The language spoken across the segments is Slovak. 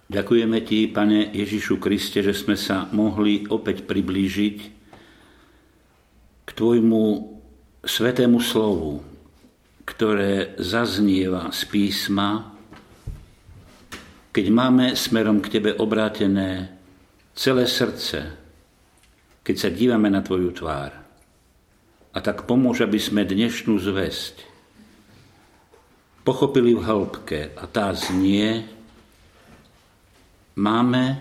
Ďakujeme Ti, Pane Ježišu Kriste, že sme sa mohli opäť priblížiť k Tvojmu svätému slovu, ktoré zaznieva z písma, keď máme smerom k Tebe obrátené celé srdce, keď sa dívame na Tvoju tvár. A tak pomôž, aby sme dnešnú zvesť pochopili v hĺbke, a tá znie: máme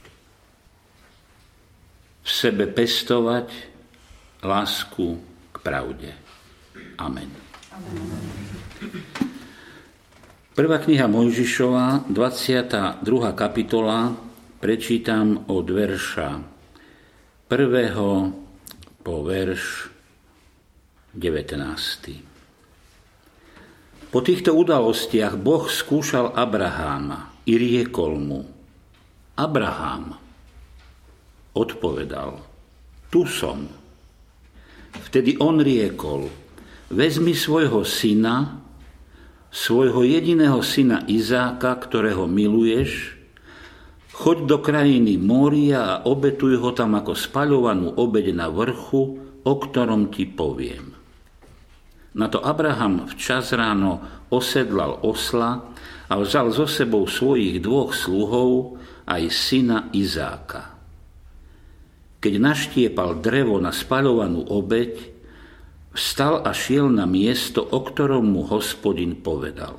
v sebe pestovať lásku k pravde. Amen. Prvá kniha Mojžišova, 22. kapitola, prečítam od verša 1. po verš 19. Po týchto udalostiach Boh skúšal Abraháma i riekol mu: Abrahám. Odpovedal: Tu som. Vtedy on riekol: Vezmi svojho syna, svojho jediného syna Izáka, ktorého miluješ, choď do krajiny Mória a obetuj ho tam ako spaľovanú obeť na vrchu, o ktorom ti poviem. Na to Abraham včas ráno osedlal osla a vzal so sebou svojich 2 sluhov aj syna Izáka. Keď naštiepal drevo na spaľovanú obeť, vstal a šiel na miesto, o ktorom mu Hospodin povedal.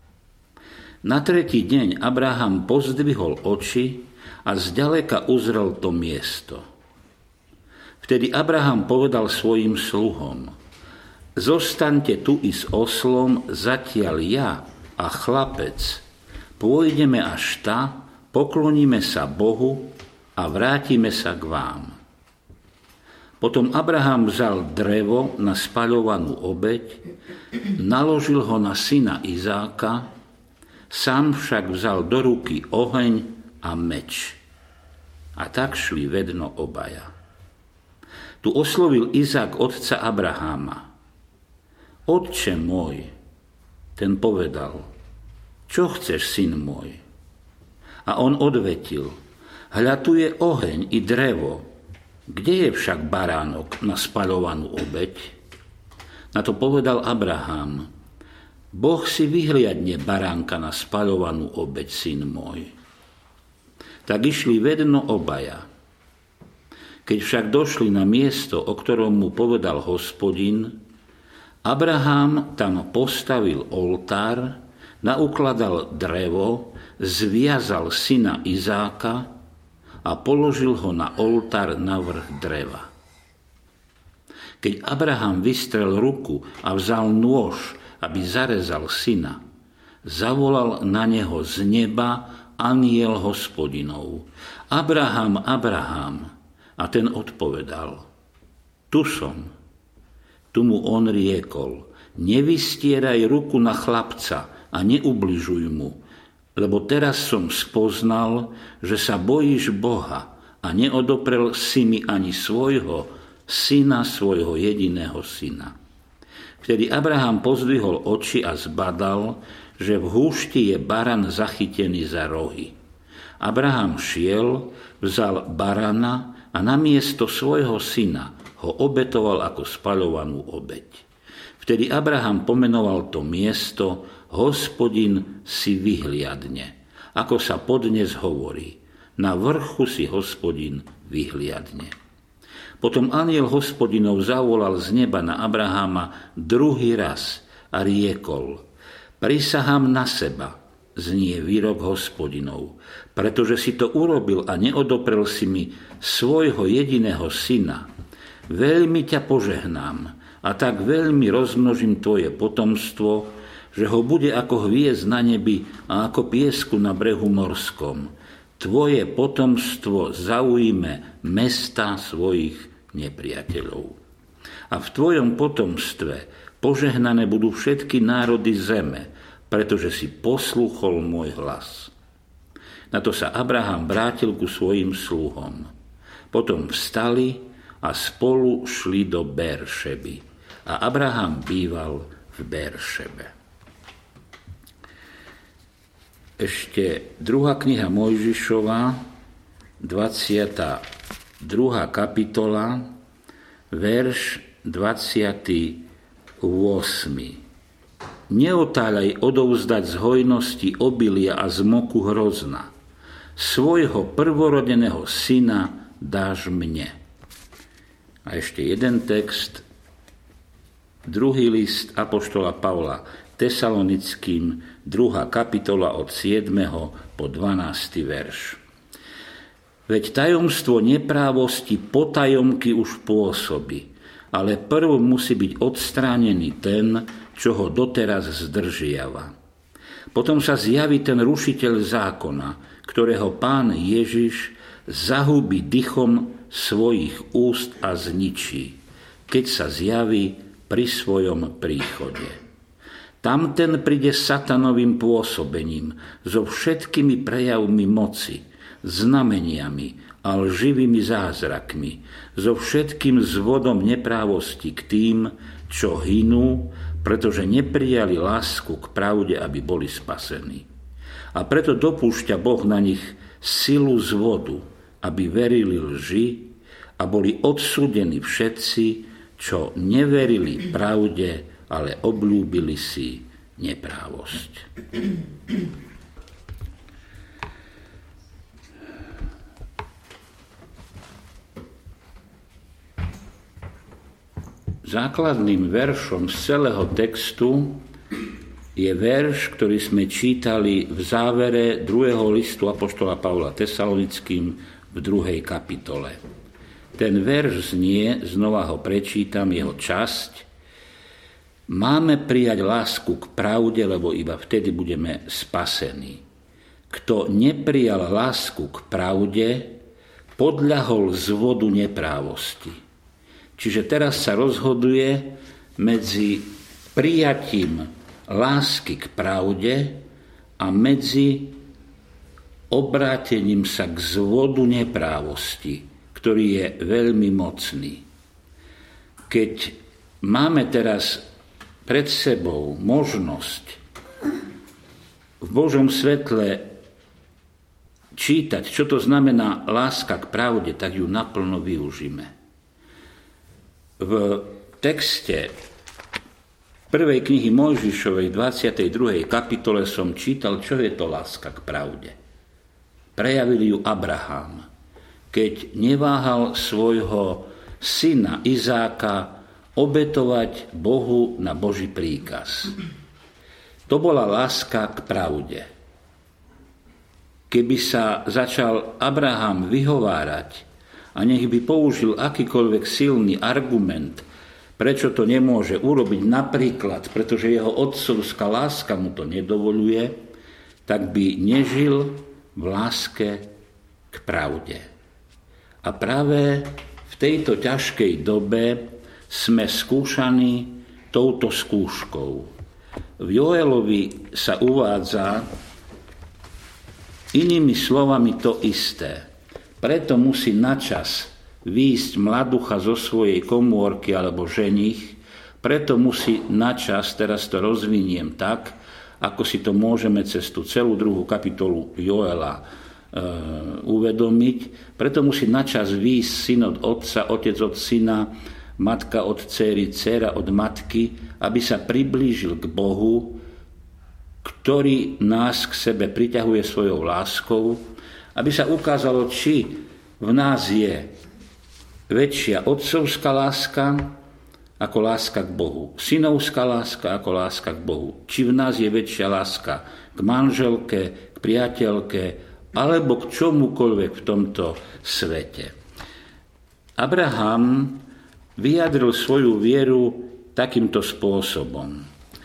Na 3. deň Abraham pozdvihol oči a zďaleka uzrel to miesto. Vtedy Abraham povedal svojim sluhom: Zostaňte tu i s oslom, zatiaľ ja a chlapec pôjdeme až tá, pokloníme sa Bohu a vrátime sa k vám. Potom Abraham vzal drevo na spaľovanú obeť, naložil ho na syna Izáka, sám však vzal do ruky oheň a meč. A tak šli vedno obaja. Tu oslovil Izák otca Abraháma: Otče môj. Ten povedal: Čo chceš, syn môj? A on odvetil: Hľa, tu je oheň i drevo. Kde je však baránok na spaľovanú obeť? Na to povedal Abraham: Boh si vyhliadne baránka na spaľovanú obeť, syn môj. Tak išli vedno obaja. Keď však došli na miesto, o ktorom mu povedal Hospodin, Abraham tam postavil oltár, naukladal drevo, zviazal syna Izáka a položil ho na oltár na vrch dreva. Keď Abraham vystrel ruku a vzal nôž, aby zarezal syna, zavolal na neho z neba anjel Hospodinov: Abraham, Abraham. A ten odpovedal: Tu som. Tu mu on riekol: Nevystieraj ruku na chlapca a neubližuj mu, lebo teraz som spoznal, že sa bojíš Boha a neodoprel si mi ani svojho syna, svojho jediného syna. Vtedy Abraham pozdvihol oči a zbadal, že v húšti je baran zachytený za rohy. Abraham šiel, vzal barana a namiesto svojho syna ho obetoval ako spaľovanú obeť. Vtedy Abraham pomenoval to miesto: Hospodin si vyhliadne, ako sa podnes hovorí: Na vrchu si Hospodin vyhliadne. Potom anjel Hospodinov zavolal z neba na Abraháma 2. raz a riekol: Prisahám na seba, znie výrok Hospodinov, pretože si to urobil a neodoprel si mi svojho jediného syna. Veľmi ťa požehnám a tak veľmi rozmnožím tvoje potomstvo, že ho bude ako hviezd na nebi a ako piesku na brehu morskom. Tvoje potomstvo zaujme mesta svojich nepriateľov. A v tvojom potomstve požehnané budú všetky národy zeme, pretože si poslúchol môj hlas. Na to sa Abraham vrátil ku svojim sluhom. Potom vstali a spolu šli do Beršeby. A Abraham býval v Beršebe. ešte 2. kniha Mojžišova, 22. kapitola, verš 28. Neotáľaj odovzdať z hojnosti obilia a z moku hrozna. Svojho prvorodeného syna dáš mne. A ešte jeden text, 2. list apoštola Pavla Tesalonickým, 2. kapitola od 7. po 12. verš. Veď tajomstvo neprávosti potajomky už pôsobí, ale prv musí byť odstránený ten, čo ho doteraz zdržiava. Potom sa zjaví ten rušiteľ zákona, ktorého Pán Ježiš zahubí dychom svojich úst a zničí, keď sa zjaví pri svojom príchode. Tamten príde satanovým pôsobením, so všetkými prejavmi moci, znameniami a lživými zázrakmi, so všetkým zvodom neprávosti k tým, čo hynú, pretože neprijali lásku k pravde, aby boli spasení. A preto dopúšťa Boh na nich silu zvodu, aby verili lži a boli odsúdení všetci, čo neverili pravde, ale obľúbili si neprávosť. Základným veršom z celého textu je verš, ktorý sme čítali v závere 2. listu apoštola Pavla Tesalonickým v 2. kapitole. Ten verš znie, znova ho prečítam, jeho časť. Máme prijať lásku k pravde, lebo iba vtedy budeme spasení. Kto neprijal lásku k pravde, podľahol zvodu neprávosti. Čiže teraz sa rozhoduje medzi prijatím lásky k pravde a medzi obrátením sa k zvodu neprávosti, ktorý je veľmi mocný. Keď máme teraz pred sebou možnosť v Božom svetle čítať, čo to znamená láska k pravde, tak ju naplno využíme. V texte 1. knihy Mojžišovej 22. kapitole som čítal, čo je to láska k pravde. Prejavil ju Abraham, keď neváhal svojho syna Izáka obetovať Bohu na Boží príkaz. To bola láska k pravde. Keby sa začal Abraham vyhovárať a nech by použil akýkoľvek silný argument, prečo to nemôže urobiť, napríklad, pretože jeho otcovská láska mu to nedovoľuje, tak by nežil v láske k pravde. A práve v tejto ťažkej dobe sme skúšaní touto skúškou. V Joelovi sa uvádza inými slovami to isté. Preto musí načas výjsť mladucha zo svojej komórky alebo ženich, preto musí načas, teraz to rozviniem tak, ako si to môžeme cez tú celú 2. kapitolu Joela uvedomiť, preto musí načas výjsť syn od otca, otec od syna, matka od dcéry, dcéra od matky, aby sa priblížil k Bohu, ktorý nás k sebe priťahuje svojou láskou, aby sa ukázalo, či v nás je väčšia otcovská láska ako láska k Bohu, synovská láska ako láska k Bohu, či v nás je väčšia láska k manželke, k priateľke, alebo k čomukoľvek v tomto svete. Abraham vyjadril svoju vieru takýmto spôsobom.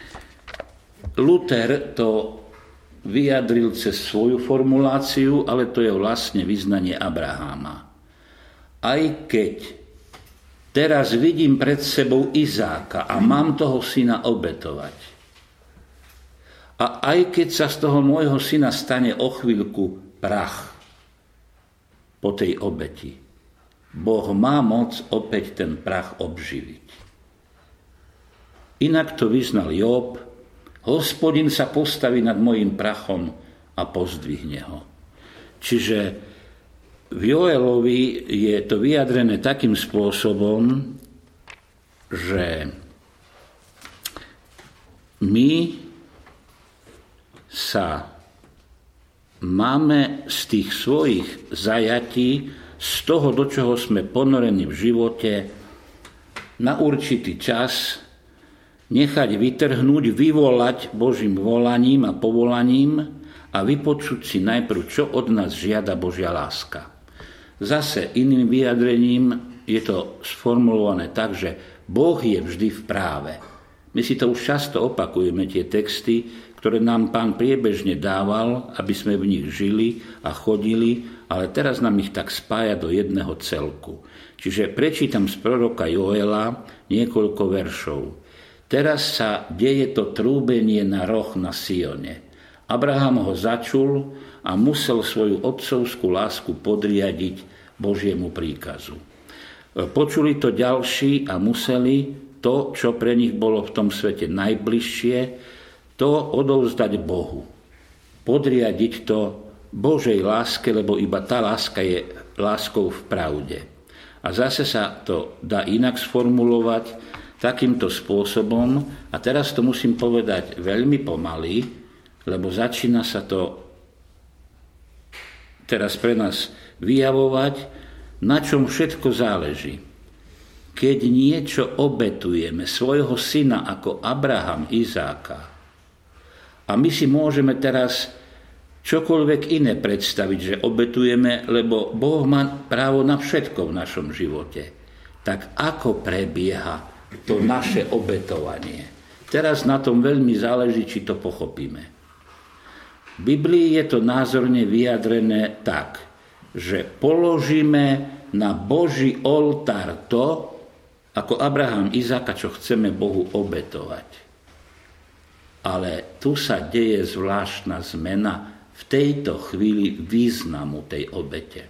Luther to vyjadril cez svoju formuláciu, ale to je vlastne vyznanie Abraháma. Aj keď teraz vidím pred sebou Izáka a mám toho syna obetovať, a aj keď sa z toho môjho syna stane o chvíľku prach po tej obeti, Boh má moc opäť ten prach obživiť. Inak to vyznal Job: Hospodin sa postaví nad mojím prachom a pozdvihne ho. Čiže v Joelovi je to vyjadrené takým spôsobom, že my sa máme z tých svojich zajatí, z toho, do čoho sme ponorení v živote, na určitý čas nechať vytrhnúť, vyvolať Božím volaním a povolaním a vypočuť si najprv, čo od nás žiada Božia láska. Zase iným vyjadrením je to sformulované tak, že Boh je vždy v práve. My si to už často opakujeme, tie texty, ktoré nám Pán priebežne dával, aby sme v nich žili a chodili, ale teraz nám ich tak spája do jedného celku. Čiže prečítam z proroka Joela niekoľko veršov. Teraz sa deje to trúbenie na roh na Sione. Abraham ho začul a musel svoju otcovskú lásku podriadiť Božiemu príkazu. Počuli to ďalší a museli to, čo pre nich bolo v tom svete najbližšie, to odovzdať Bohu. Podriadiť to Božej láske, lebo iba tá láska je láskou v pravde. A zase sa to dá inak sformulovať takýmto spôsobom. A teraz to musím povedať veľmi pomaly, lebo začína sa to teraz pre nás vyjavovať, na čom všetko záleží. Keď niečo obetujeme, svojho syna ako Abraham, Izáka, a my si môžeme teraz čokoľvek iné predstaviť, že obetujeme, lebo Boh má právo na všetko v našom živote, tak ako prebieha to naše obetovanie? Teraz na tom veľmi záleží, či to pochopíme. V Biblii je to názorne vyjadrené tak, že položíme na Boží oltár to, ako Abraham, Izáka, čo chceme Bohu obetovať. Ale tu sa deje zvláštna zmena v tejto chvíli významu tej obete.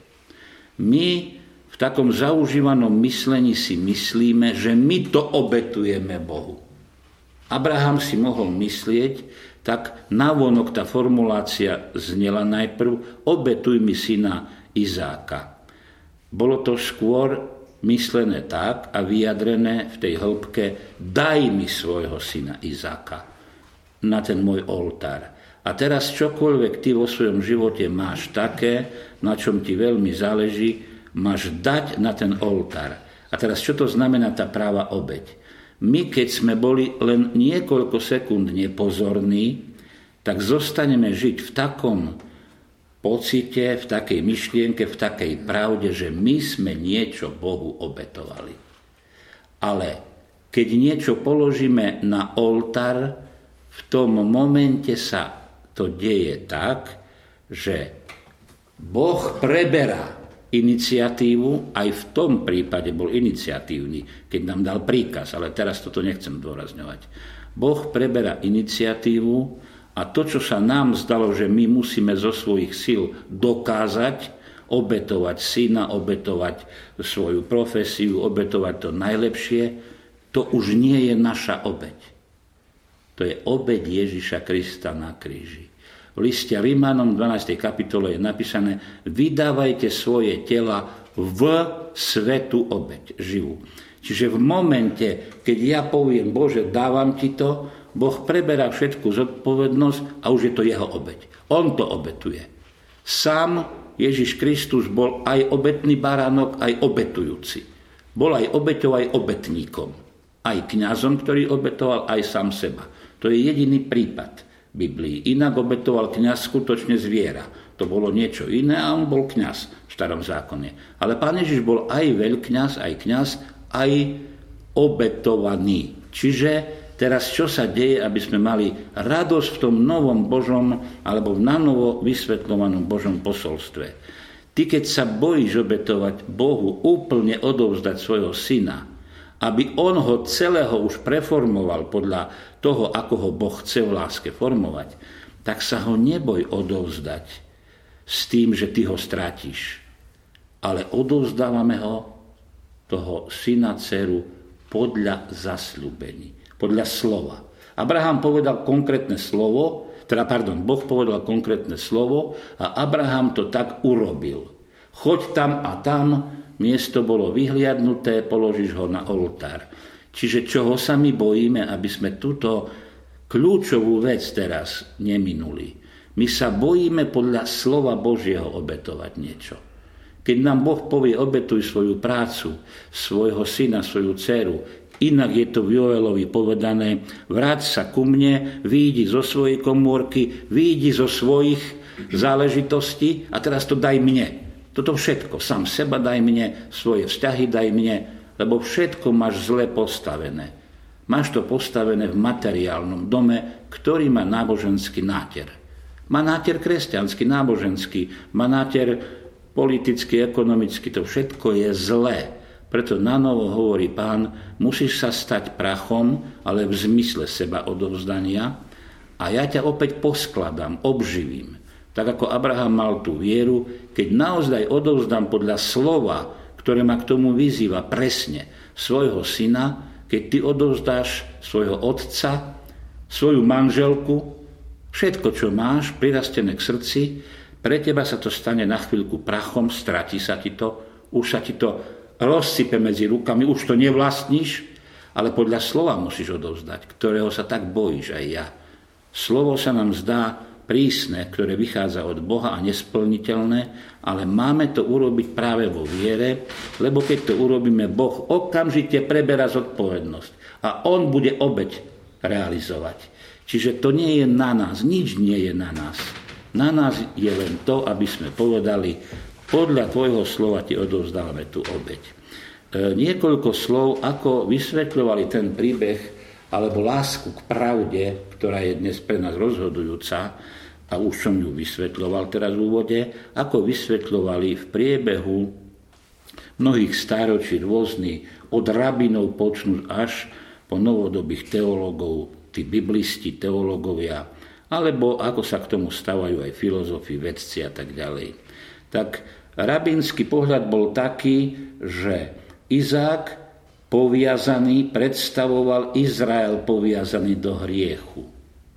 My v takom zaužívanom myslení si myslíme, že my to obetujeme Bohu. Abraham si mohol myslieť, tak navonok tá formulácia znela najprv: obetuj mi syna Izáka. Bolo to skôr myslené tak a vyjadrené v tej hĺbke: daj mi svojho syna Izáka na ten môj oltár. A teraz čokoľvek ty vo svojom živote máš také, na čom ti veľmi záleží, máš dať na ten oltár. A teraz čo to znamená tá práva obeť? My, keď sme boli len niekoľko sekúnd nepozorní, tak zostaneme žiť v takom pocite, v takej myšlienke, v takej pravde, že my sme niečo Bohu obetovali. Ale keď niečo položíme na oltár, v tom momente sa to deje tak, že Boh preberá iniciatívu, aj v tom prípade bol iniciatívny, keď nám dal príkaz, ale teraz toto nechcem dôrazňovať. Boh preberá iniciatívu a to, čo sa nám zdalo, že my musíme zo svojich síl dokázať, obetovať syna, obetovať svoju profesiu, obetovať to najlepšie, to už nie je naša obeť. To je obeť Ježiša Krista na kríži. V liste Rimanom 12. kapitole je napísané: vydávajte svoje tela v svätú obeť, živú. Čiže v momente, keď ja poviem: Bože, dávam ti to, Boh preberá všetku zodpovednosť a už je to jeho obeť. On to obetuje. Sám Ježiš Kristus bol aj obetný baránok, aj obetujúci. Bol aj obeťou, aj obetníkom. Aj kňazom, ktorý obetoval, aj sám seba. To je jediný prípad v Biblii. Inak obetoval kňaz skutočne zviera. To bolo niečo iné a on bol kňaz v starom zákone. Ale Pán Ježiš bol aj veľkňaz, aj kňaz, aj obetovaný. Čiže teraz čo sa deje, aby sme mali radosť v tom novom Božom alebo v nanovo vysvetľovanom Božom posolstve. Ty, keď sa bojíš obetovať Bohu, úplne odovzdať svojho syna, aby on ho celého už preformoval podľa toho, ako ho Boh chce v láske formovať, tak sa ho neboj odovzdať s tým, že ty ho stratíš. Ale odovzdávame ho, toho syna, dceru, podľa zasľúbení, podľa slova. Abraham povedal konkrétne slovo, Boh povedal konkrétne slovo a Abraham to tak urobil. Choď tam a tam, miesto bolo vyhliadnuté, položíš ho na oltár. Čiže čoho sa my bojíme, aby sme túto kľúčovú vec teraz neminuli. My sa bojíme podľa slova Božieho obetovať niečo. Keď nám Boh povie, obetuj svoju prácu, svojho syna, svoju dceru, inak je to v Joelovi povedané, vráť sa ku mne, vyjdi zo svojej komórky, vyjdi zo svojich záležitostí a teraz to daj mne. Toto všetko, sám seba daj mne, svoje vzťahy daj mne, lebo všetko máš zle postavené. Máš to postavené v materiálnom dome, ktorý má náboženský náter. Má náter kresťanský, náboženský, má náter politický, ekonomický, to všetko je zlé. Preto nanovo hovorí Pán, musíš sa stať prachom, ale v zmysle seba odovzdania a ja ťa opäť poskladám, obživím. Tak ako Abraham mal tú vieru, keď naozaj odovzdám podľa slova, ktoré ma k tomu vyzýva presne, svojho syna, keď ty odovzdáš svojho otca, svoju manželku, všetko, čo máš, prirastené k srdci, pre teba sa to stane na chvíľku prachom, stratí sa ti to, už sa ti to rozsype medzi rukami, už to nevlastníš, ale podľa slova musíš odovzdať, ktorého sa tak bojíš aj ja. Slovo sa nám zdá prísne, ktoré vychádza od Boha a nesplniteľné, ale máme to urobiť práve vo viere, lebo keď to urobíme, Boh okamžite preberá zodpovednosť a on bude obeť realizovať. Čiže to nie je na nás, nič nie je na nás. Na nás je len to, aby sme povedali, podľa tvojho slova ti odovzdávame tú obeť. Niekoľko slov, ako vysvetľovali ten príbeh alebo lásku k pravde, ktorá je dnes pre nás rozhodujúca, a už som ju vysvetľoval teraz v úvode, ako vysvetľovali v priebehu mnohých stáročí rôzny, od rabinov počnúť až po novodobých teológov, tí biblisti, teológovia, alebo ako sa k tomu stavajú aj filozofi, vedci a tak ďalej. Tak rabínsky pohľad bol taký, že Izák poviazaný predstavoval Izrael poviazaný do hriechu.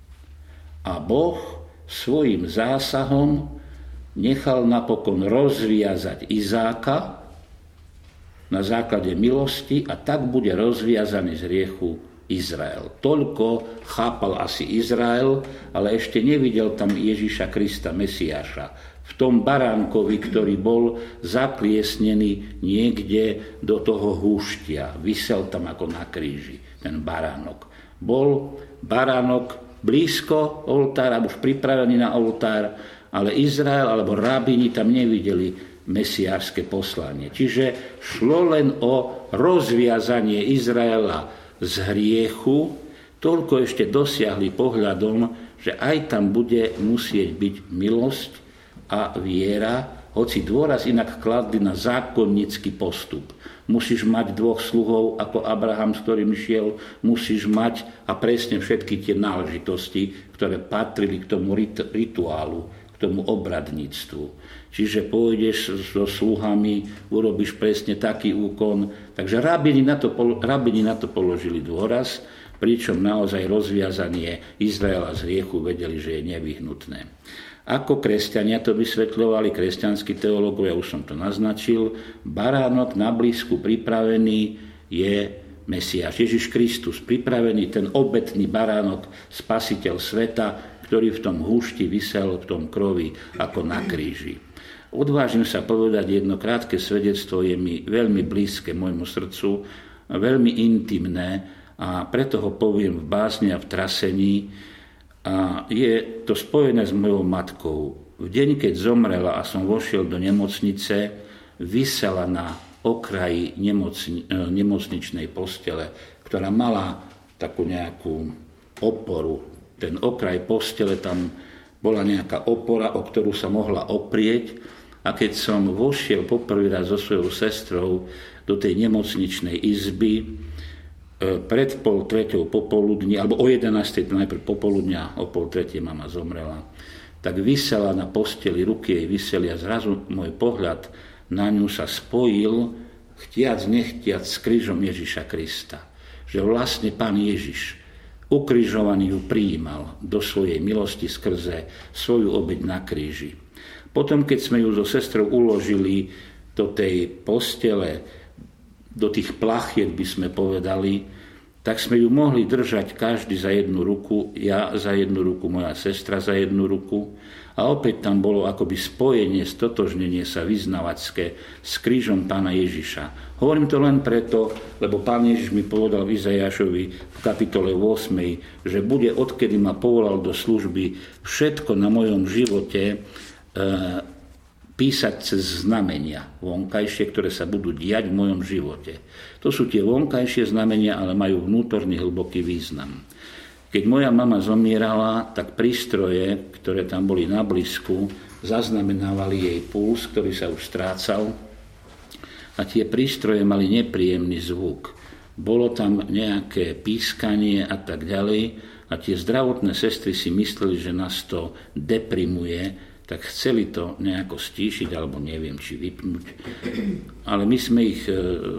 A Boh svojím zásahom nechal napokon rozviazať Izáka na základe milosti a tak bude rozviazaný z hriechu Izrael. Toľko chápal asi Izrael, ale ešte nevidel tam Ježiša Krista, Mesiáša. V tom baránkovi, ktorý bol zakliesnený niekde do toho húštia. Visel tam ako na kríži, ten baránok. Bol baránok blízko oltára, už pripravený na oltár, ale Izrael alebo rabíni tam nevideli mesiášske poslanie. Čiže šlo len o rozviazanie Izraela z hriechu, toľko ešte dosiahli pohľadom, že aj tam bude musieť byť milosť a viera, hoci dôraz inak kladli na zákonnícky postup. Musíš mať 2 sluhov ako Abraham, s ktorým šiel, musíš mať a presne všetky tie náležitosti, ktoré patrili k tomu rituálu, k tomu obradníctvu. Čiže pôjdeš so sluhami, urobíš presne taký úkon. Takže rabini na to položili dôraz, pričom naozaj rozviazanie Izraela z hriechu vedeli, že je nevyhnutné. Ako kresťania to vysvetľovali, kresťanskí teológovia, už som to naznačil, baránok na blízku pripravený je Mesiáš, Ježiš Kristus, pripravený ten obetný baránok, spasiteľ sveta, ktorý v tom húšti visel, v tom krovi ako na kríži. Odvážim sa povedať jedno krátke svedectvo, je mi veľmi blízke môjmu srdcu, veľmi intimné a preto ho poviem v básni a v trasení. A je to spojené s mojou matkou. V deň, keď zomrela a som vošiel do nemocnice, visela na okraji nemocničnej postele, ktorá mala takú nejakú oporu. Ten okraj postele, tam bola nejaká opora, o ktorú sa mohla oprieť. A keď som vošiel poprvý raz so svojou sestrou do tej nemocničnej izby, pred 2:30 popoludní, alebo o 11:00 najprv popoludňa, o 2:30 mama zomrela, tak visela na posteli, ruky jej viseli a zrazu môj pohľad na ňu sa spojil, chtiac, nechtiac, s krížom Ježiša Krista. Že vlastne Pán Ježiš ukrižovaný ju prijímal do svojej milosti skrze svoju obeť na kríži. Potom, keď sme ju so sestrou uložili do tej postele, do tých plachiet by sme povedali, tak sme ju mohli držať každý za jednu ruku, ja za jednu ruku, moja sestra za jednu ruku. A opäť tam bolo akoby spojenie, stotožnenie sa vyznavačské s krížom Pána Ježiša. Hovorím to len preto, lebo Pán Ježiš mi povedal v Izaiášovi v kapitole 8, že bude, odkedy ma povolal do služby, všetko na mojom živote písať cez znamenia vonkajšie, ktoré sa budú diať v mojom živote. To sú tie vonkajšie znamenia, ale majú vnútorný hlboký význam. Keď moja mama zomierala, tak prístroje, ktoré tam boli na blízku, zaznamenávali jej puls, ktorý sa už strácal. A tie prístroje mali nepríjemný zvuk. Bolo tam nejaké pískanie a tak ďalej. A tie zdravotné sestry si mysleli, že nás to deprimuje, tak chceli to nejako stíšiť, alebo neviem, či vypnúť. Ale my sme ich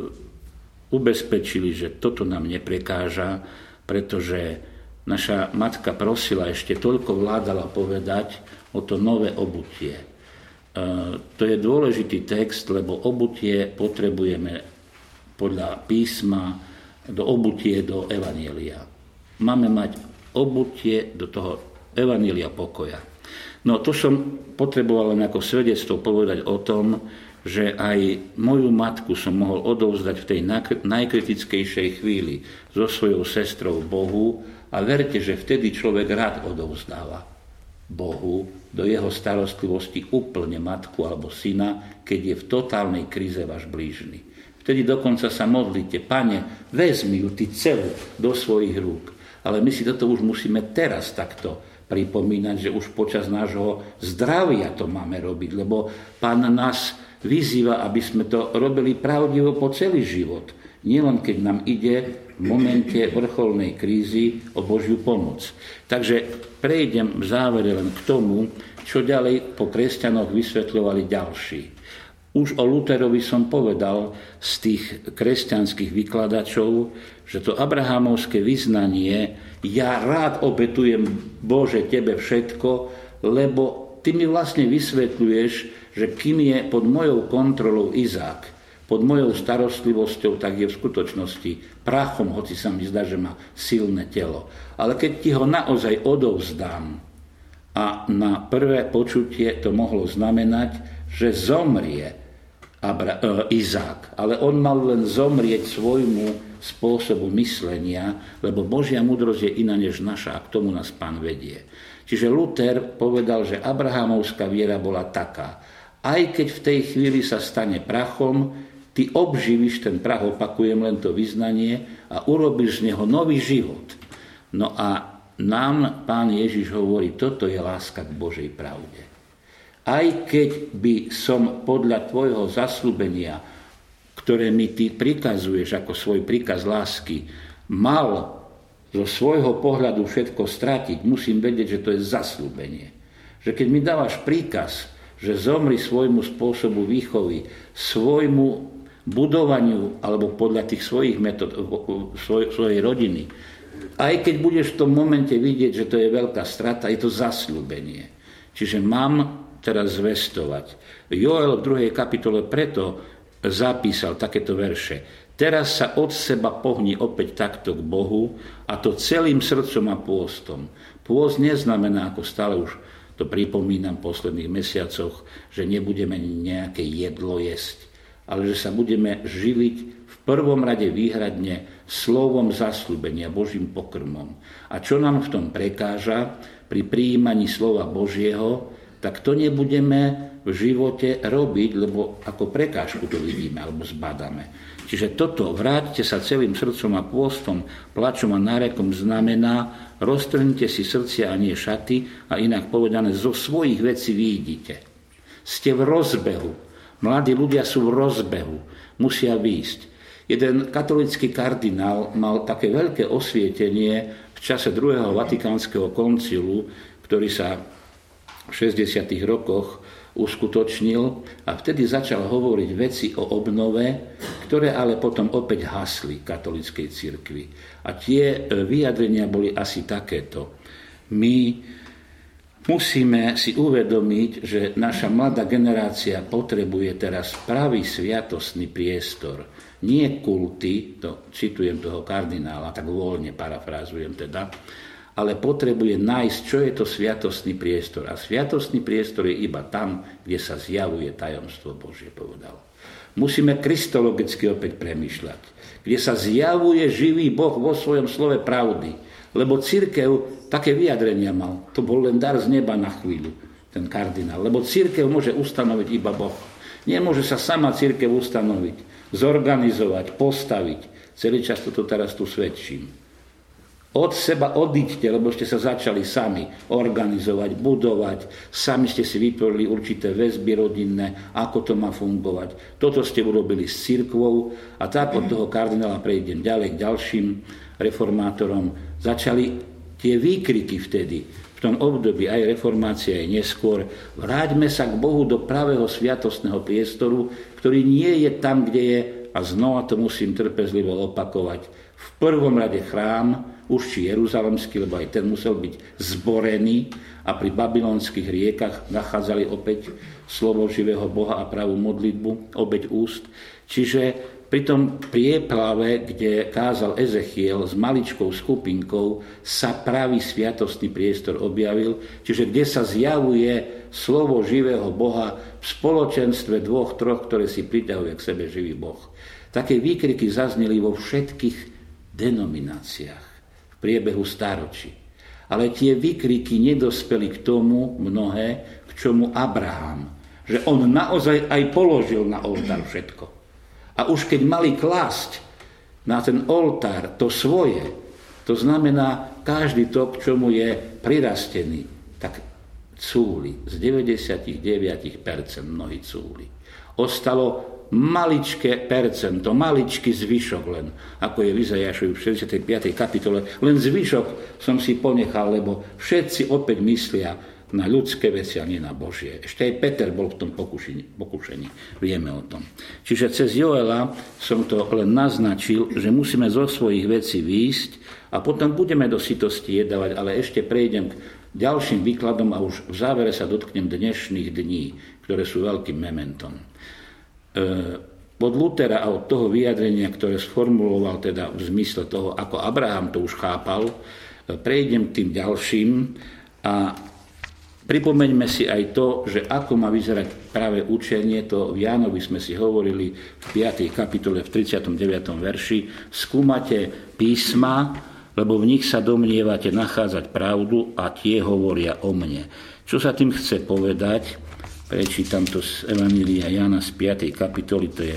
ubezpečili, že toto nám neprekáža, pretože naša matka prosila, ešte toľko vládala povedať o to nové obutie. To je dôležitý text, lebo obutie potrebujeme podľa písma do obutie do evanjelia. Máme mať obutie do toho evanjelia pokoja. No to som potreboval len ako svedectvo povedať o tom, že aj moju matku som mohol odovzdať v tej najkritickejšej chvíli so svojou sestrou Bohu. A verte, že vtedy človek rád odovzdáva Bohu do jeho starostlivosti úplne matku alebo syna, keď je v totálnej kríze váš blížny. Vtedy dokonca sa modlíte: Pane, vezmi ju ty celú do svojich rúk. Ale my si toto už musíme teraz takto pripomínať, že už počas nášho zdravia to máme robiť, lebo Pán nás vyzýva, aby sme to robili pravdivo po celý život. Nielen keď nám ide v momente vrcholnej krízy o Božiu pomoc. Takže prejdem v závere len k tomu, čo ďalej po kresťanoch vysvetľovali ďalší. Už o Lutherovi som povedal z tých kresťanských vykladačov, že to abrahámovské vyznanie: ja rád obetujem, Bože, tebe všetko, lebo ty mi vlastne vysvetľuješ, že kým je pod mojou kontrolou Izák, pod mojou starostlivosťou, tak je v skutočnosti prachom, hoci sa mi zdá, že má silné telo. Ale keď ti ho naozaj odovzdám, a na prvé počutie to mohlo znamenať, že zomrie Izák. Ale on mal len zomrieť svojmu spôsobu myslenia, lebo Božia múdrosť je iná než naša, a k tomu nás Pán vedie. Čiže Luther povedal, že abrahámovská viera bola taká: aj keď v tej chvíli sa stane prachom, ty obživíš ten prach, opakujem len to vyznanie, a urobíš z neho nový život. No a nám Pán Ježiš hovorí: toto je láska k Božej pravde. Aj keď by som podľa tvojho zasľúbenia, ktoré mi ty prikazuješ ako svoj príkaz lásky, mal zo svojho pohľadu všetko stratiť, musím vedieť, že to je zasľúbenie. Že keď mi dávaš príkaz, že zomri svojmu spôsobu výchovy, svojmu budovaniu alebo podľa tých svojich metód svojej rodiny, aj keď budeš v tom momente vidieť, že to je veľká strata, je to zasľúbenie. Čiže mám teraz zvestovať. Joel v 2. kapitole preto zapísal takéto verše: teraz sa od seba pohni opäť takto k Bohu, a to celým srdcom a pôstom. Pôst neznamená, ako stále už to pripomínam v posledných mesiacoch, že nebudeme nejaké jedlo jesť, ale že sa budeme živiť v prvom rade výhradne slovom zasľúbenia, Božím pokrmom. A čo nám v tom prekáža pri prijímaní slova Božieho, tak to nebudeme v živote robiť, lebo ako prekážku to vidíme alebo zbadáme. Čiže toto: vráťte sa celým srdcom a pôstom, plačom a nárekom, znamená: roztrhnite si srdcia a nie šaty, a inak povedané, zo svojich vecí vyjdite. Ste v rozbehu. Mladí ľudia sú v rozbehu. Musia výjsť. Jeden katolícky kardinál mal také veľké osvietenie v čase 2. Vatikánskeho koncilu, ktorý sa v 60. rokoch uskutočnil a vtedy začal hovoriť veci o obnove, ktoré ale potom opäť hasli katolíckej cirkvi. A tie vyjadrenia boli asi takéto. My musíme si uvedomiť, že naša mladá generácia potrebuje teraz pravý sviatostný priestor. Nie kulty, to citujem toho kardinála, tak voľne parafrázujem teda, ale potrebuje nájsť, čo je to sviatostný priestor. A sviatostný priestor je iba tam, kde sa zjavuje tajomstvo Božie, povedal. Musíme kristologicky opäť premýšľať, kde sa zjavuje živý Boh vo svojom slove pravdy. Lebo cirkev také vyjadrenia mal. To bol len dar z neba na chvíľu, ten kardinál. Lebo cirkev môže ustanoviť iba Boh. Nemôže sa sama cirkev ustanoviť, zorganizovať, postaviť. Celý čas to teraz tu svedčím. Od seba odíďte, lebo ste sa začali sami organizovať, budovať. Sami ste si vytvorili určité väzby rodinné, ako to má fungovať. Toto ste urobili s cirkvou a tak od toho kardinála prejdem ďalej k ďalším reformátorom. Začali tie výkriky vtedy, v tom období aj reformácia, aj neskôr. Vráťme sa k Bohu do pravého sviatostného priestoru, ktorý nie je tam, kde je, a znova to musím trpezlivo opakovať. V prvom rade chrám, už či Jeruzalemský, lebo aj ten musel byť zborený a pri babylonských riekach nachádzali opäť slovo živého Boha a pravú modlitbu, obeť úst. Čiže pri tom prieplave, kde kázal Ezechiel s maličkou skupinkou, sa pravý sviatostný priestor objavil, čiže kde sa zjavuje slovo živého Boha v spoločenstve dvoch, troch, ktoré si priťahuje k sebe živý Boh. Také výkriky zazneli vo všetkých denomináciách v priebehu stáročí. Ale tie výkriky nedospeli k tomu mnohé, k čomu Abraham, že on naozaj aj položil na oltár všetko. A už keď mali klásť na ten oltár to svoje, to znamená každý to, k čomu je prirastený, tak cúli, z 99% mnohí cúli. Ostalo maličké percento, maličký zvyšok len, ako je v Izaiášovi v 65. kapitole, len zvyšok som si ponechal, lebo všetci opäť myslia na ľudské veci a nie na Božie. Ešte aj Peter bol v tom pokušení. Vieme o tom. Čiže cez Joela som to len naznačil, že musíme zo svojich vecí výjsť a potom budeme do sytosti jedávať, ale ešte prejdem k ďalším výkladom a už v závere sa dotknem dnešných dní, ktoré sú veľkým mementom. Od Lutera a od toho vyjadrenia, ktoré sformuloval teda v zmysle toho, ako Abraham to už chápal, prejdem k tým ďalším a pripomeňme si aj to, že ako má vyzerať práve učenie, to v Jánovi sme si hovorili v 5. kapitole v 39. verši. Skúmate písma, lebo v nich sa domnievate nachádzať pravdu a tie hovoria o mne. Čo sa tým chce povedať? Prečítam to z Evanjelia Jána z 5. kapitoly, to je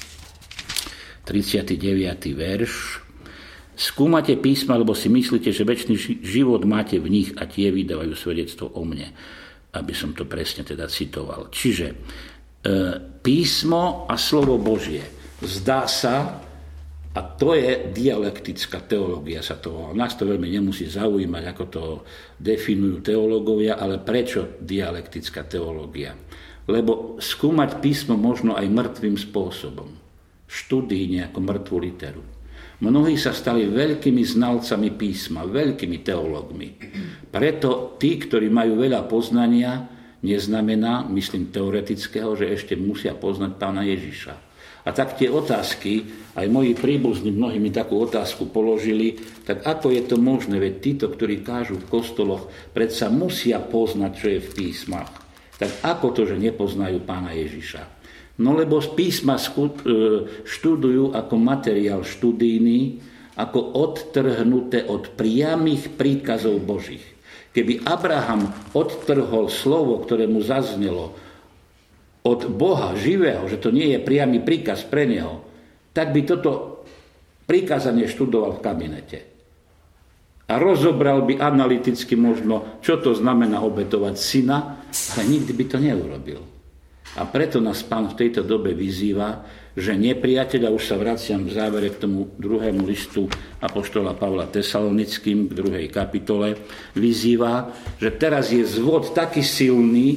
39. verš. Skúmate písma, lebo si myslíte, že večný život máte v nich a tie vydávajú svedectvo o mne. Aby som to presne teda citoval. Čiže písmo a slovo Božie. Zdá sa, a to je dialektická teológia, sa to, nás to veľmi nemusí zaujímať, ako to definujú teológovia, ale prečo dialektická teológia? Lebo skúmať písmo možno aj mŕtvým spôsobom. Študijne ako mŕtvu literu. Mnohí sa stali veľkými znalcami písma, veľkými teológmi. Preto tí, ktorí majú veľa poznania, neznamená, myslím teoretického, že ešte musia poznať Pána Ježiša. A tak tie otázky, aj moji príbuzní mnohí mi takú otázku položili, tak ako je to možné, veď títo, ktorí kážu v kostoloch, predsa musia poznať, čo je v písmach. Tak ako to, že nepoznajú Pána Ježiša? No lebo písma študujú ako materiál študijný, ako odtrhnuté od priamých príkazov Božích. Keby Abraham odtrhol slovo, ktoré mu zaznelo od Boha živého, že to nie je priamy príkaz pre neho, tak by toto prikázanie študoval v kabinete. A rozobral by analyticky možno, čo to znamená obetovať syna, ale nikdy by to neurobil. A preto nás Pán v tejto dobe vyzýva, že nepriateľ, a už sa vraciam v závere k tomu druhému listu apoštola Pavla Tesalonickým, k 2. kapitole, vyzýva, že teraz je zvod taký silný,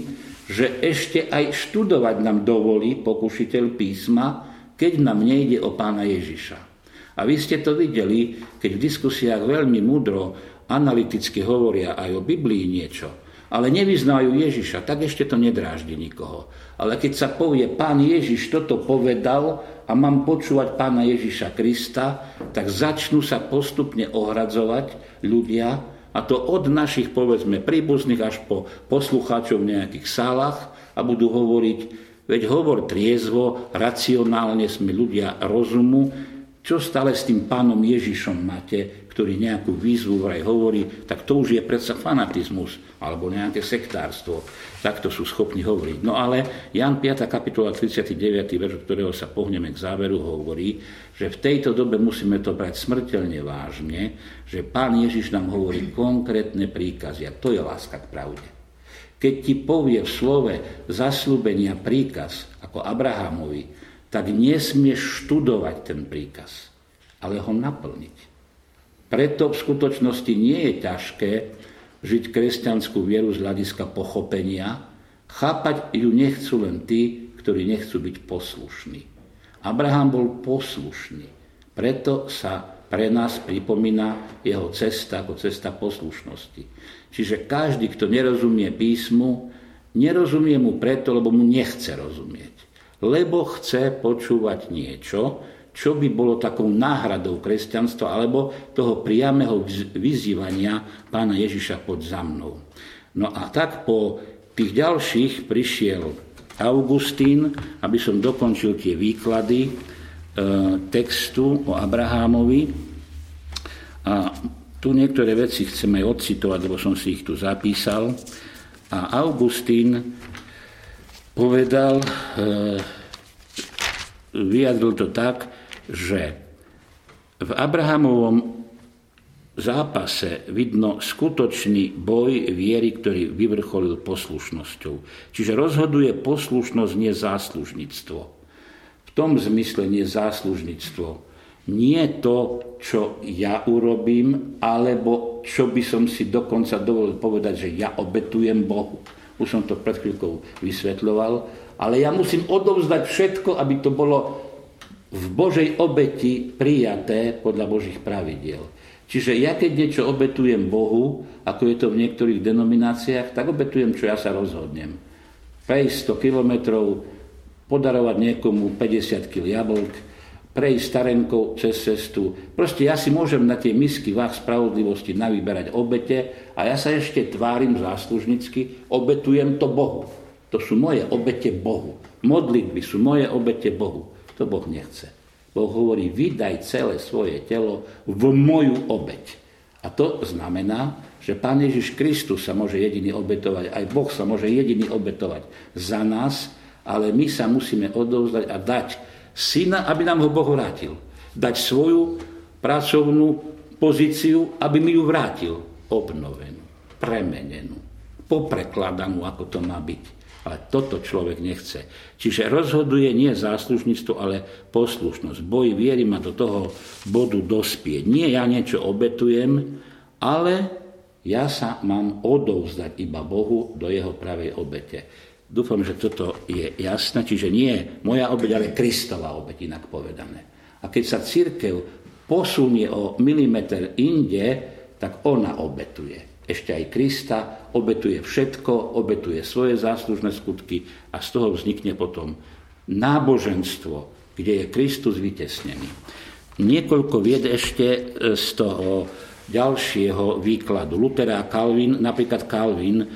že ešte aj študovať nám dovolí pokušiteľ písma, keď nám nejde o Pána Ježiša. A vy ste to videli, keď v diskusiách veľmi múdro analyticky hovoria aj o Biblii niečo, ale nevyznajú Ježiša, tak ešte to nedráždi nikoho. Ale keď sa povie, Pán Ježiš toto povedal a mám počúvať Pána Ježiša Krista, tak začnú sa postupne ohradzovať ľudia, a to od našich, povedzme, príbuzných až po poslucháčov v nejakých sálach a budú hovoriť, veď hovor triezvo, racionálne, sme ľudia rozumu, čo stále s tým Pánom Ježišom máte, ktorý nejakú výzvu vraj hovorí, tak to už je predsa fanatizmus alebo nejaké sektárstvo. Takto sú schopní hovoriť. No ale Ján 5. kapitola 39. verš, od ktorého sa pohneme k záveru, hovorí, že v tejto dobe musíme to brať smrteľne vážne, že Pán Ježiš nám hovorí konkrétne príkazy. A to je láska k pravde. Keď ti povie v slove zasľúbenia príkaz, ako Abrahamovi, tak nesmieš študovať ten príkaz, ale ho naplniť. Preto v skutočnosti nie je ťažké žiť kresťanskú vieru z hľadiska pochopenia. Chápať ju nechcú len tí, ktorí nechcú byť poslušní. Abraham bol poslušný, preto sa pre nás pripomína jeho cesta ako cesta poslušnosti. Čiže každý, kto nerozumie písmu, nerozumie mu preto, lebo mu nechce rozumieť. Lebo chce počúvať niečo, čo by bolo takou náhradou kresťanstva alebo toho priameho vyzývania Pána Ježiša poď za mnou. No a tak po tých ďalších prišiel Augustín, aby som dokončil tie výklady textu o Abrahámovi. A tu niektoré veci chcem aj odcitovať, lebo som si ich tu zapísal. A Augustín povedal, vyjadril to tak, že v Abrahamovom zápase vidno skutočný boj viery, ktorý vyvrcholil poslušnosťou. Čiže rozhoduje poslušnosť, nie záslužníctvo. V tom zmysle nie záslužníctvo. Nie to, čo ja urobím, alebo čo by som si dokonca dovolil povedať, že ja obetujem Bohu. Už som to pred chvíľkou vysvetľoval, ale ja musím odovzdať všetko, aby to bolo v Božej obeti prijaté podľa Božích pravidiel. Čiže ja keď niečo obetujem Bohu, ako je to v niektorých denomináciách, tak obetujem, čo ja sa rozhodnem. Prejsť 100 kilometrov, podarovať niekomu 50 kg jablk, prejsť starenkou cez cestu. Proste ja si môžem na tie misky váh spravodlivosti navyberať obete a ja sa ešte tvárim záslužnicky, obetujem to Bohu. To sú moje obete Bohu. Modlitby sú moje obete Bohu. To Boh nechce. Boh hovorí, vydaj celé svoje telo v moju obeť. A to znamená, že Pán Ježiš Kristus sa môže jediný obetovať, aj Boh sa môže jediný obetovať za nás, ale my sa musíme odovzdať a dať syna, aby nám ho Boh vrátil. Dať svoju pracovnú pozíciu, aby mi ju vrátil. Obnovenú, premenenú, poprekladanú, ako to má byť. Ale toto človek nechce. Čiže rozhoduje nie záslužníctvo, ale poslušnosť. Boj viery ma do toho bodu dospieť. Nie ja niečo obetujem, ale ja sa mám odovzdať iba Bohu do jeho pravej obete. Dúfam, že toto je jasné. Čiže nie moja obeť, ale Kristova obeť, inak povedané. A keď sa cirkev posunie o milimeter inde, tak ona obetuje. Ešte aj Krista obetuje všetko, obetuje svoje záslužné skutky a z toho vznikne potom náboženstvo, kde je Kristus vytesnený. Niekoľko vied ešte z toho ďalšieho výkladu. Luther a Calvin, napríklad Calvin,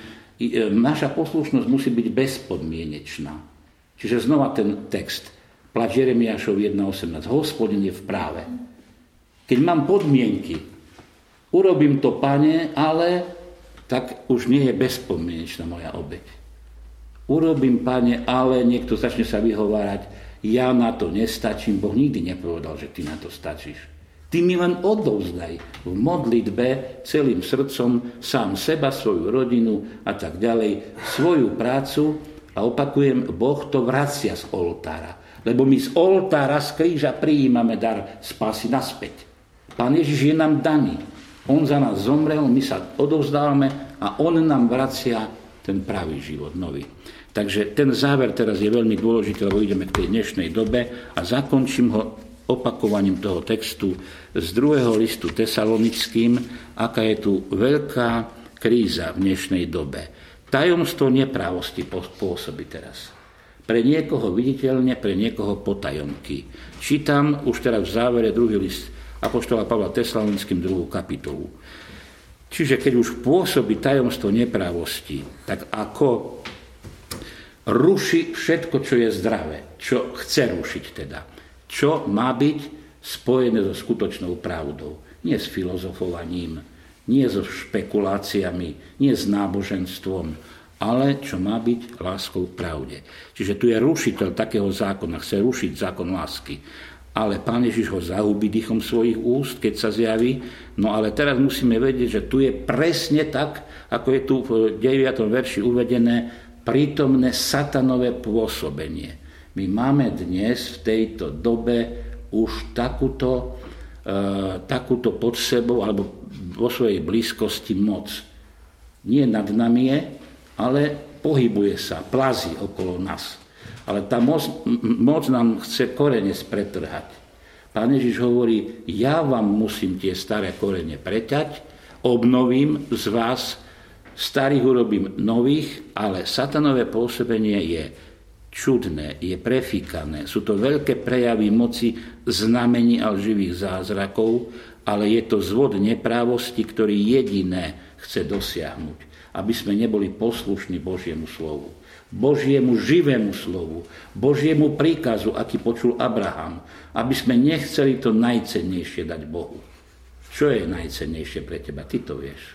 naša poslušnosť musí byť bezpodmienečná. Čiže znova ten text, plač Jeremiášov 1.18, Hospodin je v práve. Keď mám podmienky, urobím to, Pane, ale tak už nie je bezpodmienečná moja obeť. Urobím, Pane, ale niekto začne sa vyhovárať, ja na to nestačím. Boh nikdy nepovedal, že ty na to stačíš. Ty mi len odovzdaj v modlitbe celým srdcom sám seba, svoju rodinu a tak ďalej, svoju prácu a opakujem, Boh to vracia z oltára. Lebo my z oltára, z kríža prijímame dar spásy naspäť. Pán Ježiš je nám daný. On za nás zomrel, my sa odovzdávame a on nám vracia ten pravý život, nový. Takže ten záver teraz je veľmi dôležitý, lebo ideme k tej dnešnej dobe a zakončím ho opakovaním toho textu z 2. listu Tesalonickým, aká je tu veľká kríza v dnešnej dobe. Tajomstvo neprávosti pôsobí teraz. Pre niekoho viditeľne, pre niekoho potajomky. Čítam už teraz v závere 2. list apoštola Pavla Tesalonickým 2. kapitolu. Čiže keď už pôsobí tajomstvo neprávosti, tak ako ruší všetko, čo je zdravé, čo chce rušiť teda, čo má byť spojené so skutočnou pravdou. Nie s filozofovaním, nie so špekuláciami, nie s náboženstvom, ale čo má byť láskou k pravde. Čiže tu je rušiteľ takého zákona, chce rušiť zákon lásky. Ale Pán Ježiš ho zahubí dýchom svojich úst, keď sa zjaví. No ale teraz musíme vedieť, že tu je presne tak, ako je tu v 9. verši uvedené, prítomné satanové pôsobenie. My máme dnes v tejto dobe už takúto pod sebou alebo vo svojej blízkosti moc. Nie nad nami je, ale pohybuje sa, plazí okolo nás. Ale tá moc nám chce korene spretrhať. Pán Ježiš hovorí, ja vám musím tie staré korene preťať, obnovím z vás, starých urobím nových, ale satanové pôsobenie je čudné, je prefíkané. Sú to veľké prejavy moci, znamení a živých zázrakov, ale je to zvod neprávosti, ktorý jediné chce dosiahnuť, aby sme neboli poslušní Božiemu slovu. Božiemu živému slovu, Božiemu príkazu, aký počul Abraham, aby sme nechceli to najcennejšie dať Bohu. Čo je najcennejšie pre teba? Ty to vieš.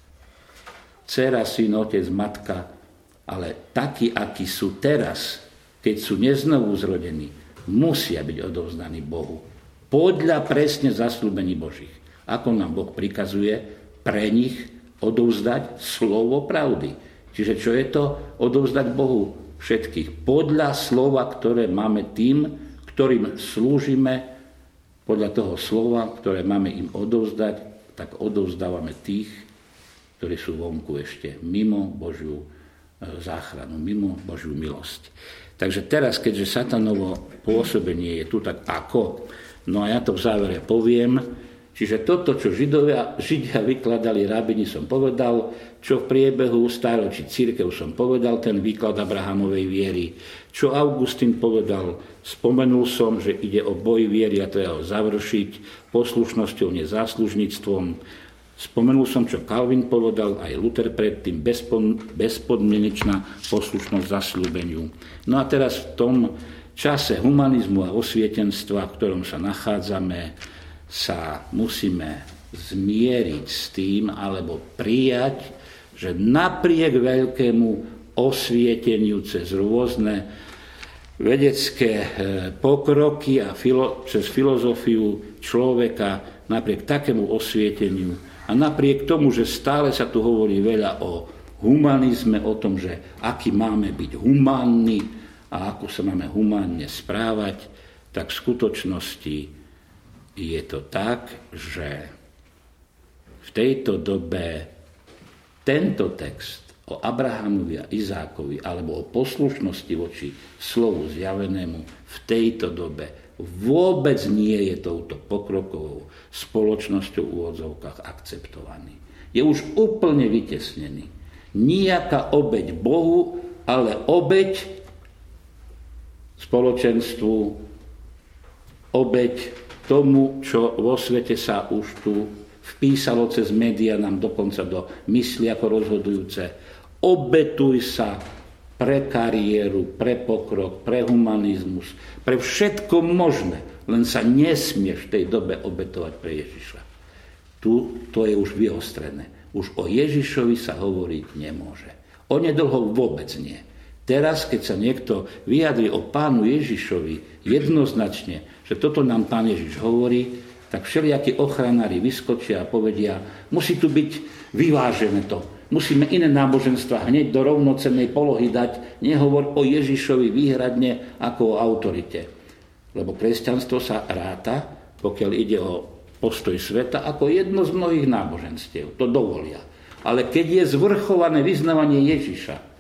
Dcera, syn, otec, matka, ale takí, akí sú teraz, keď sú neznovu zrodení, musia byť odovzdaní Bohu. Podľa presne zasľúbení Božích. Ako nám Boh prikazuje pre nich odovzdať slovo pravdy. Čiže čo je to? Odovzdať Bohu všetkých. Podľa slova, ktoré máme tým, ktorým slúžime, podľa toho slova, ktoré máme im odovzdať, tak odovzdávame tých, ktorí sú vonku ešte mimo Božiu záchranu, mimo Božiu milosť. Takže teraz, keďže satanovo pôsobenie je tu, tak ako? No a ja to v závere poviem. Čiže toto, čo Židia vykladali, rabini som povedal, čo v priebehu stáročí cirkev som povedal, ten výklad Abrahamovej viery. Čo Augustín povedal, spomenul som, že ide o boj viery a treba ho završiť poslušnosťou, nezáslužníctvom. Spomenul som, čo Calvin povedal, aj Luther predtým, bezpodmienečná poslušnosť zasľúbeniu. No a teraz v tom čase humanizmu a osvietenstva, v ktorom sa nachádzame, sa musíme zmieriť s tým, alebo prijať, že napriek veľkému osvieteniu cez rôzne vedecké pokroky a cez filozofiu človeka, napriek takému osvieteniu a napriek tomu, že stále sa tu hovorí veľa o humanizme, o tom, že aký máme byť humánni a ako sa máme humánne správať, tak v skutočnosti je to tak, že v tejto dobe tento text o Abrahamovi a Izákovi alebo o poslušnosti voči slovu zjavenému v tejto dobe vôbec nie je touto pokrokovou spoločnosťou v úvodzovkách akceptovaný. Je už úplne vytesnený. Nijaká obeť Bohu, ale obeť spoločenstvu, obeť tomu, čo vo svete sa už tu vpísalo cez médiá, nám dokonca do mysli ako rozhodujúce. Obetuj sa pre kariéru, pre pokrok, pre humanizmus, pre všetko možné, len sa nesmieš v tej dobe obetovať pre Ježiša. Tu to je už vyostrené. Už o Ježišovi sa hovoriť nemôže. Onedlho vôbec nie. Teraz, keď sa niekto vyjadri o Pánu Ježišovi jednoznačne, že toto nám Pán Ježiš hovorí, tak všelijakí ochranári vyskočia a povedia, musí tu byť vyvážené to. Musíme iné náboženstva hneď do rovnocennej polohy dať, nehovor o Ježišovi výhradne ako o autorite. Lebo kresťanstvo sa ráta, pokiaľ ide o postoj sveta, ako jedno z mnohých náboženstiev. To dovolia. Ale keď je zvrchované vyznávanie Ježiša,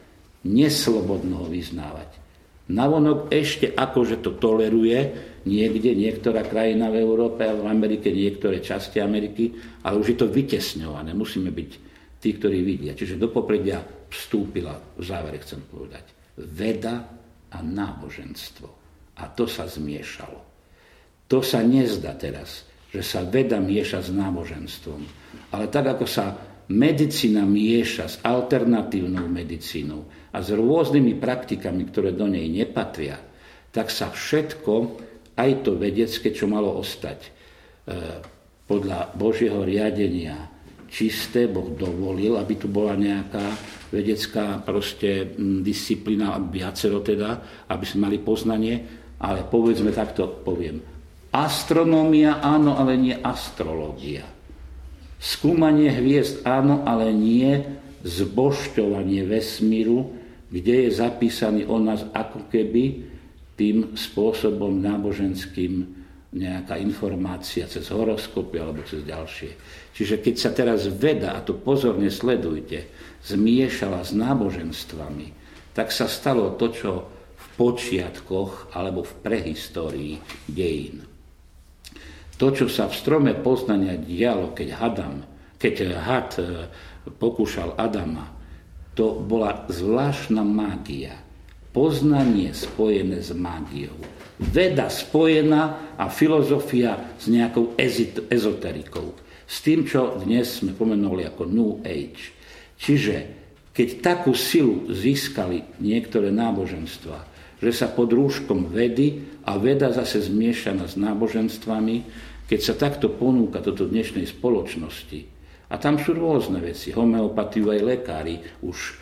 neslobodno ho vyznávať. Navonok ešte akože to toleruje niekde, niektorá krajina v Európe a v Amerike, niektoré časti Ameriky, ale už je to vytesňované. Musíme byť tí, ktorí vidia. Čiže do popredia vstúpila, v závere chcem povedať, veda a náboženstvo. A to sa zmiešalo. To sa nezdá teraz, že sa veda mieša s náboženstvom. Ale tak, ako sa medicína mieša s alternatívnou medicínou a s rôznymi praktikami, ktoré do nej nepatria, tak sa všetko, aj to vedecké, čo malo ostať podľa Božieho riadenia čisté, Boh dovolil, aby tu bola nejaká vedecká disciplína, viacero teda, aby sme mali poznanie, ale povedzme takto, poviem, astronómia áno, ale nie astrológia. Skúmanie hviezd áno, ale nie zbožťovanie vesmíru, kde je zapísaný o nás ako keby tým spôsobom náboženským nejaká informácia cez horoskopy alebo cez ďalšie. Čiže keď sa teraz veda, a to pozorne sledujte, zmiešala s náboženstvami, tak sa stalo to, čo v počiatkoch alebo v prehistórii dejín. To, čo sa v strome poznania dialo, keď had pokúšal Adama, to bola zvláštna mágia. Poznanie spojené s mágiou. Veda spojená a filozofia s nejakou ezoterikou. S tým, čo dnes sme pomenovali ako New Age. Čiže keď takú silu získali niektoré náboženstva, že sa pod rúškom vedy a veda zase zmiešaná s náboženstvami, keď sa takto ponúka toto dnešnej spoločnosti. A tam sú rôzne veci. Homeopatiu aj lekári už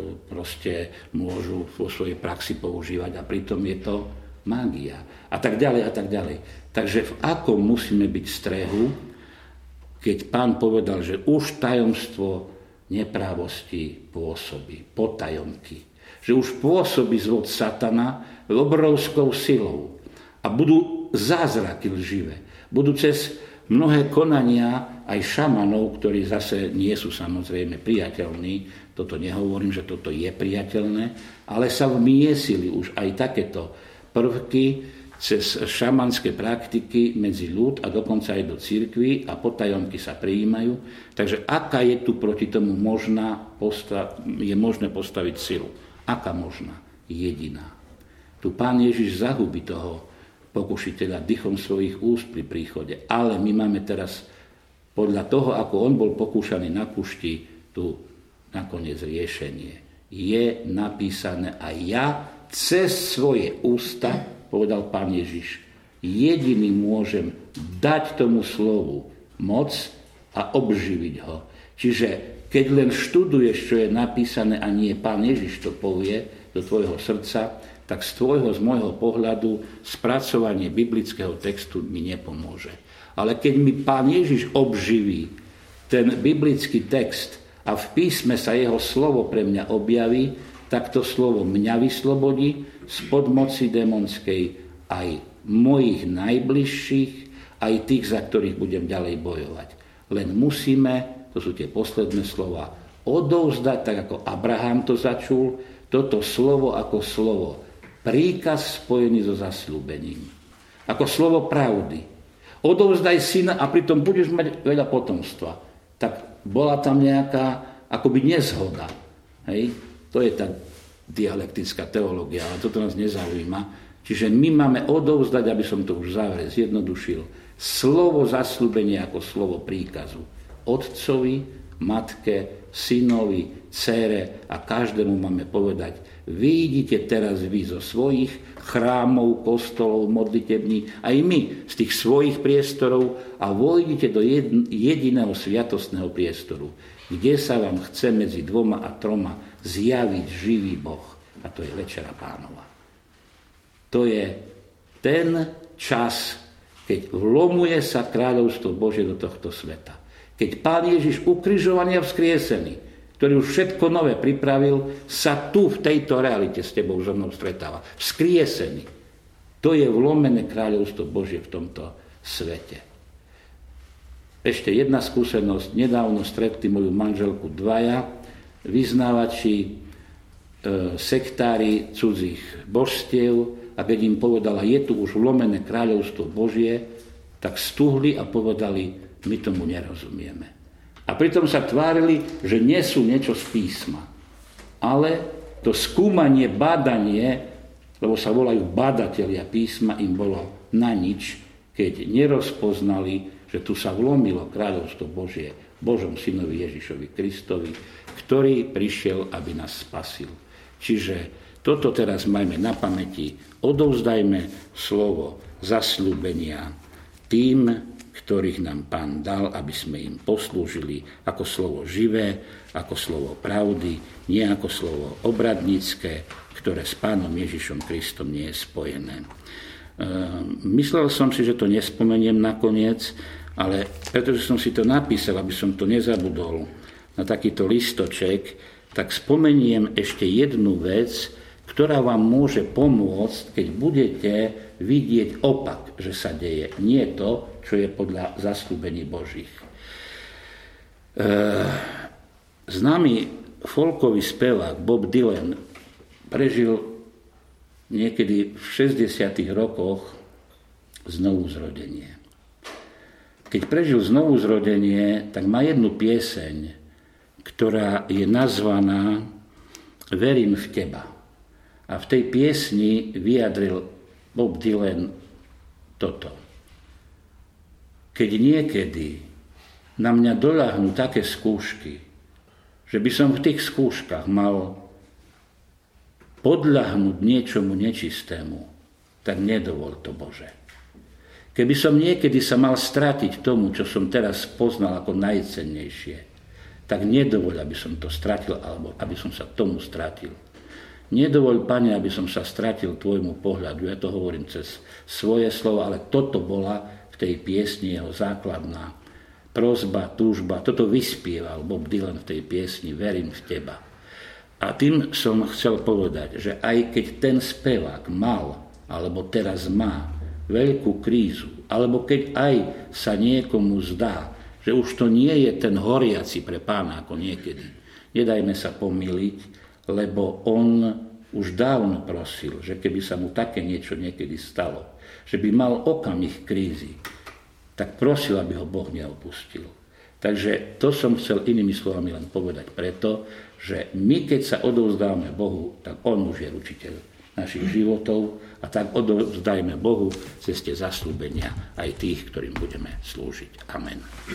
môžu vo svojej praxi používať a pritom je to mágia. A tak ďalej, a tak ďalej. Takže v akom musíme byť strehu, keď Pán povedal, že už tajomstvo neprávosti pôsobí, potajomky. Že už pôsobí zvod satana obrovskou silou. A budú zázraky lživé. Budú cez mnohé konania aj šamanov, ktorí zase nie sú samozrejme priateľní. Toto nehovorím, že toto je priateľné, ale sa vmiesili už aj takéto prvky cez šamanské praktiky medzi ľud a dokonca aj do cirkvi a potajomky sa prijímajú. Takže aká je tu proti tomu je možné postaviť silu? Aká možná? Jediná. Tu Pán Ježiš zahubí toho pokušiteľa dychom svojich úst pri príchode. Ale my máme teraz podľa toho, ako on bol pokúšaný na pušti, tu nakoniec riešenie. Je napísané a ja cez svoje ústa, povedal Pán Ježiš, jediný môžem dať tomu slovu moc a obživiť ho. Čiže keď len študuješ, čo je napísané a nie Pán Ježiš to povie do tvojho srdca, tak z môjho pohľadu spracovanie biblického textu mi nepomôže. Ale keď mi Pán Ježiš obživí ten biblický text a v písme sa jeho slovo pre mňa objaví, tak to slovo mňa vyslobodí spod moci démonskej aj mojich najbližších, aj tých, za ktorých budem ďalej bojovať. Len musíme, to sú tie posledné slova, odovzdať, tak ako Abraham to začul, toto slovo ako slovo príkaz spojený so zasľúbením. Ako slovo pravdy. Odovzdaj syna a pritom budeš mať veľa potomstva. Tak bola tam nejaká akoby nezhoda. Hej? To je tá dialektická teológia, ale toto nás nezaujíma. Čiže my máme odovzdať, aby som to už v závere zjednodušil, slovo zasľúbenia ako slovo príkazu. Otcovi, matke, synovi, dcére a každému máme povedať: vyjdite teraz vy zo svojich chrámov, kostolov, modlitební, aj my z tých svojich priestorov a vojdite do jediného sviatostného priestoru, kde sa vám chce medzi 2 a 3 zjaviť živý Boh. A to je Večera Pánova. To je ten čas, keď vlomuje sa kráľovstvo Božie do tohto sveta. Keď Pán Ježiš ukrižovaný a vzkriesený, ktorý už všetko nové pripravil, sa tu v tejto realite s tebou so mnou stretáva. Vzkriesený. To je vlomené kráľovstvo Božie v tomto svete. Ešte jedna skúsenosť. Nedávno stretli moju manželku 2 vyznávači sektári cudzích božstiev, a keď im povedala, je tu už vlomené kráľovstvo Božie, tak stuhli a povedali, my tomu nerozumieme. A pritom sa tvárili, že nesú niečo z písma. Ale to skúmanie, bádanie, lebo sa volajú bádatelia písma, im bolo na nič, keď nerozpoznali, že tu sa vlomilo kráľovstvo Božie Božom synovi Ježišovi Kristovi, ktorý prišiel, aby nás spasil. Čiže toto teraz majme na pamäti, odovzdajme slovo zasľúbenia tým, ktorých nám Pán dal, aby sme im poslúžili ako slovo živé, ako slovo pravdy, nie ako slovo obradnícke, ktoré s Pánom Ježišom Kristom nie je spojené. Myslel som si, že to nespomeniem nakoniec, ale pretože som si to napísal, aby som to nezabudol na takýto listoček, tak spomeniem ešte jednu vec, ktorá vám môže pomôcť, keď budete vidieť opak, že sa deje. Nie to, čo je podľa zasľúbení Božích. Známy folkový spevák Bob Dylan prežil niekedy v 60. rokoch znovuzrodenie. Keď prežil znovuzrodenie, tak má jednu pieseň, ktorá je nazvaná Verím v teba. A v tej piesni vyjadril Bob Dylan toto. Keď niekedy na mňa doľahnú také skúšky, že by som v tých skúškach mal podľahnúť niečomu nečistému, tak nedovol to, Bože. Keby som niekedy sa mal stratiť tomu, čo som teraz poznal ako najcennejšie, tak nedovoľ, aby som to stratil, alebo aby som sa tomu stratil. Nedovoľ, Pane, aby som sa stratil tvojmu pohľadu. Ja to hovorím cez svoje slovo, ale toto bola v tej piesni jeho základná prosba, túžba. Toto vyspieval Bob Dylan v tej piesni Verím v teba. A tým som chcel povedať, že aj keď ten spevák mal, alebo teraz má veľkú krízu, alebo keď aj sa niekomu zdá, že už to nie je ten horiaci pre Pána ako niekedy, nedajme sa pomýliť, lebo on už dávno prosil, že keby sa mu také niečo niekedy stalo, že by mal okamih krízy, tak prosil, aby ho Boh neopustil. Takže to som chcel inými slovami len povedať preto, že my, keď sa odovzdáme Bohu, tak on už je učiteľ našich životov a tak odovzdajme Bohu ceste zasľúbenia aj tých, ktorým budeme slúžiť. Amen.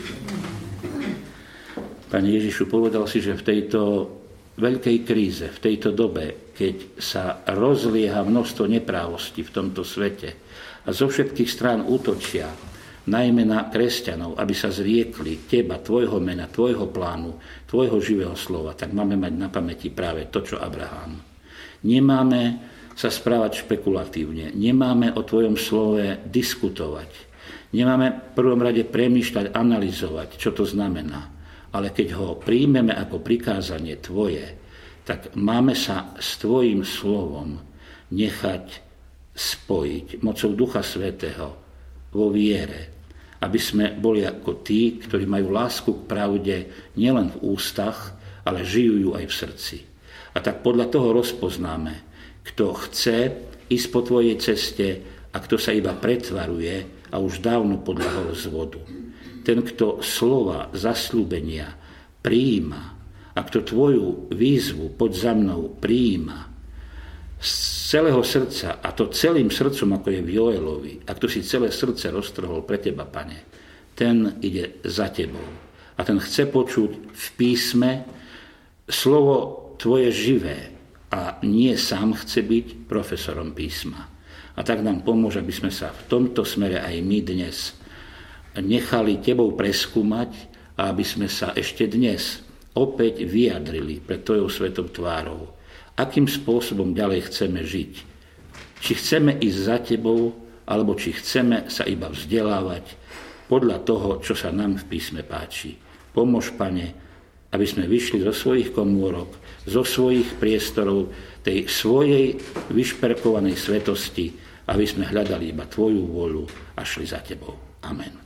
Pane Ježišu, povedal si, že v tejto veľkej kríze, v tejto dobe, keď sa rozlieha množstvo neprávostí v tomto svete a zo všetkých strán útočia, najmä na kresťanov, aby sa zriekli teba, tvojho mena, tvojho plánu, tvojho živého slova, tak máme mať na pamäti práve to, čo Abraham. Nemáme sa správať špekulatívne, nemáme o tvojom slove diskutovať, nemáme v prvom rade premýšľať, analyzovať, čo to znamená. Ale keď ho príjmeme ako prikázanie tvoje, tak máme sa s tvojim slovom nechať spojiť mocou Ducha Svätého vo viere, aby sme boli ako tí, ktorí majú lásku k pravde nielen v ústach, ale žijú ju aj v srdci. A tak podľa toho rozpoznáme, kto chce ísť po tvojej ceste a kto sa iba pretvaruje a už dávno podľahol z vodu. Ten, kto slova zasľúbenia prijíma a kto tvoju výzvu poď za mnou prijíma z celého srdca, a to celým srdcom, ako je v Joelovi, a kto si celé srdce roztrhol pre teba, Pane, ten ide za tebou. A ten chce počuť v písme slovo tvoje živé a nie sám chce byť profesorom písma. A tak nám pomôže, aby sme sa v tomto smere aj my dnes nechali tebou preskúmať a aby sme sa ešte dnes opäť vyjadrili pred tvojou svetou tvárou. Akým spôsobom ďalej chceme žiť? Či chceme ísť za tebou, alebo či chceme sa iba vzdelávať podľa toho, čo sa nám v písme páči. Pomôž, Pane, aby sme vyšli zo svojich komôrok, zo svojich priestorov, tej svojej vyšperkovanej svetosti, aby sme hľadali iba tvoju vôľu a šli za tebou. Amen.